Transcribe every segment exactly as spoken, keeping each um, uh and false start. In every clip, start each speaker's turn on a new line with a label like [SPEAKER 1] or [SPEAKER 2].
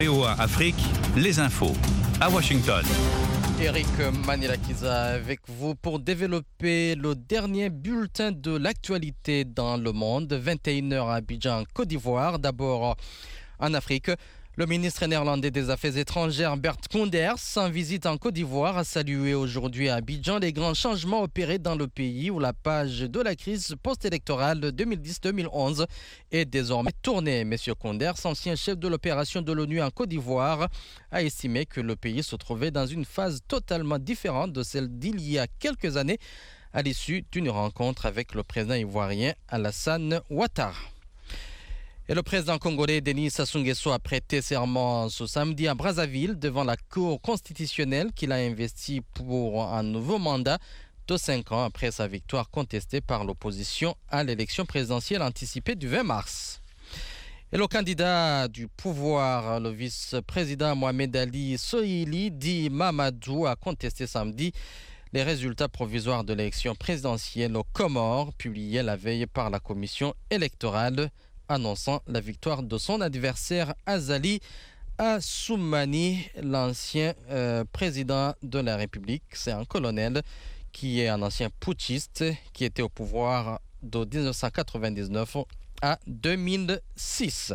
[SPEAKER 1] V O A Afrique, les infos, à Washington.
[SPEAKER 2] Eric Manilakiza avec vous pour développer le dernier bulletin de l'actualité dans le monde. vingt et une heures à Abidjan, Côte d'Ivoire. D'abord en Afrique. Le ministre néerlandais des Affaires étrangères Bert Koenders, en visite en Côte d'Ivoire, a salué aujourd'hui à Abidjan les grands changements opérés dans le pays où la page de la crise post-électorale deux mille dix deux mille onze est désormais tournée. Monsieur Koenders, ancien chef de l'opération de l'ONU en Côte d'Ivoire, a estimé que le pays se trouvait dans une phase totalement différente de celle d'il y a quelques années à l'issue d'une rencontre avec le président ivoirien Alassane Ouattara. Et le président congolais Denis Sassou Nguesso a prêté serment ce samedi à Brazzaville devant la Cour constitutionnelle qu'il a investie pour un nouveau mandat de cinq ans après sa victoire contestée par l'opposition à l'élection présidentielle anticipée du vingt mars. Et le candidat du pouvoir, le vice-président Mohamed Ali Sohili dit Mamadou, a contesté samedi les résultats provisoires de l'élection présidentielle aux Comores, publiés la veille par la commission électorale, annonçant la victoire de son adversaire Azali Assoumani, l'ancien euh, président de la République. C'est un colonel qui est un ancien putschiste qui était au pouvoir de dix-neuf cent quatre-vingt-dix-neuf à deux mille six.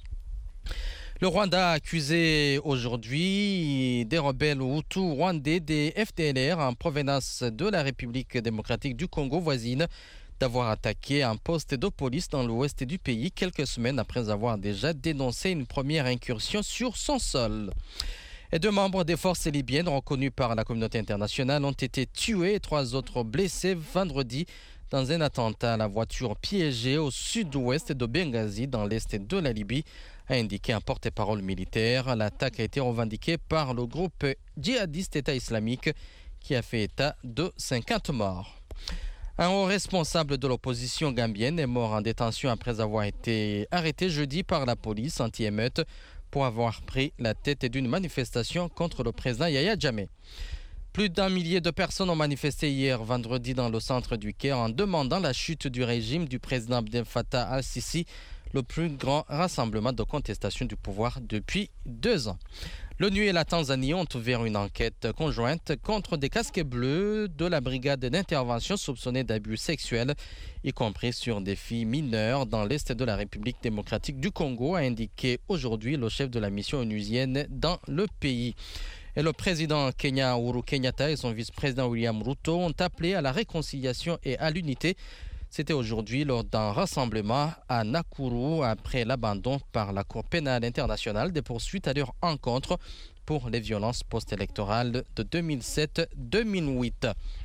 [SPEAKER 2] Le Rwanda a accusé aujourd'hui des rebelles hutus rwandais des F D L R en provenance de la République démocratique du Congo voisine d'avoir attaqué un poste de police dans l'ouest du pays quelques semaines après avoir déjà dénoncé une première incursion sur son sol. Et deux membres des forces libyennes reconnus par la communauté internationale ont été tués et trois autres blessés vendredi dans un attentat à la voiture piégée au sud-ouest de Benghazi, dans l'est de la Libye, a indiqué un porte-parole militaire. L'attaque a été revendiquée par le groupe djihadiste État islamique qui a fait état de cinquante morts. Un haut responsable de l'opposition gambienne est mort en détention après avoir été arrêté jeudi par la police anti-émeute pour avoir pris la tête d'une manifestation contre le président Yahya Jammeh. Plus d'un millier de personnes ont manifesté hier vendredi dans le centre du Caire en demandant la chute du régime du président Abdel Fattah al-Sisi, le plus grand rassemblement de contestation du pouvoir depuis deux ans. L'ONU et la Tanzanie ont ouvert une enquête conjointe contre des casques bleus de la brigade d'intervention soupçonnée d'abus sexuels, y compris sur des filles mineures dans l'est de la République démocratique du Congo, a indiqué aujourd'hui le chef de la mission onusienne dans le pays. Et le président Kenya Uhuru Kenyatta et son vice-président William Ruto ont appelé à la réconciliation et à l'unité. C'était aujourd'hui lors d'un rassemblement à Nakuru après l'abandon par la Cour pénale internationale des poursuites à leur encontre pour les violences post-électorales de deux mille sept deux mille huit.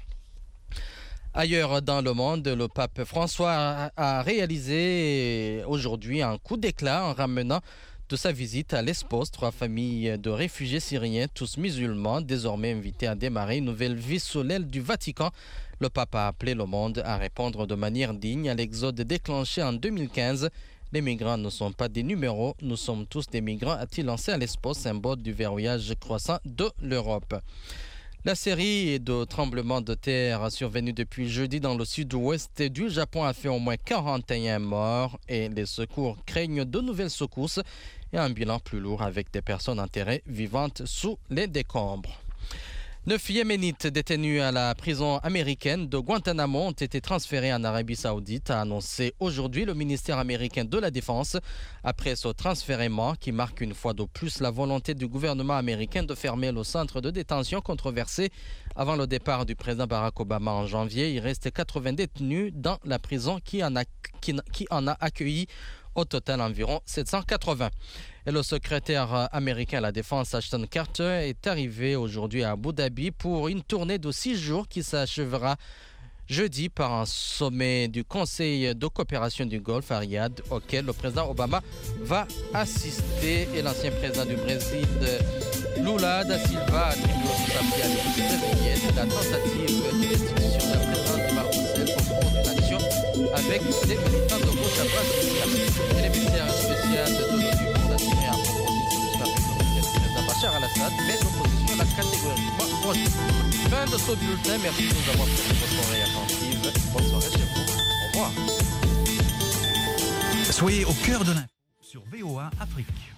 [SPEAKER 2] Ailleurs dans le monde, le pape François a réalisé aujourd'hui un coup d'éclat en ramenant de sa visite à Lesbos, trois familles de réfugiés syriens, tous musulmans, désormais invités à démarrer une nouvelle vie sous l'aile du Vatican. Le pape a appelé le monde à répondre de manière digne à l'exode déclenché en deux mille quinze. Les migrants ne sont pas des numéros, nous sommes tous des migrants, a-t-il lancé à Lesbos, symbole du verrouillage croissant de l'Europe. La série de tremblements de terre survenus depuis jeudi dans le sud-ouest du Japon a fait au moins quarante et un morts et les secours craignent de nouvelles secousses et un bilan plus lourd avec des personnes enterrées vivantes sous les décombres. Neuf Yéménites détenus à la prison américaine de Guantanamo ont été transférés en Arabie Saoudite, a annoncé aujourd'hui le ministère américain de la Défense. Après ce transfèrement qui marque une fois de plus la volonté du gouvernement américain de fermer le centre de détention controversé avant le départ du président Barack Obama en janvier, il reste quatre-vingts détenus dans la prison qui en a, qui, qui en a accueilli au total environ sept cent quatre-vingts. Et le secrétaire américain à la Défense, Ashton Carter, est arrivé aujourd'hui à Abu Dhabi pour une tournée de six jours qui s'achèvera jeudi par un sommet du Conseil de coopération du Golfe à Riyad, auquel le président Obama va assister. Et l'ancien président du Brésil, Lula da Silva, a attribué samedi à l'équipe brésilienne la tentative de destitution de la présidente Dilma Rousseff au cours d'une action avec des militants de gauche à Brasilia. Et l'émissaire spécial de l'ONU pour assurer un compromis sur le président Bachar al-Assad, mais l'opposition l'a catégoriquement rejeté. Fin de ce bulletin, merci de nous avoir fait votre oreille attentive. Bonne soirée chez vous. Au revoir.
[SPEAKER 1] Soyez au cœur de l'info sur V O A Afrique.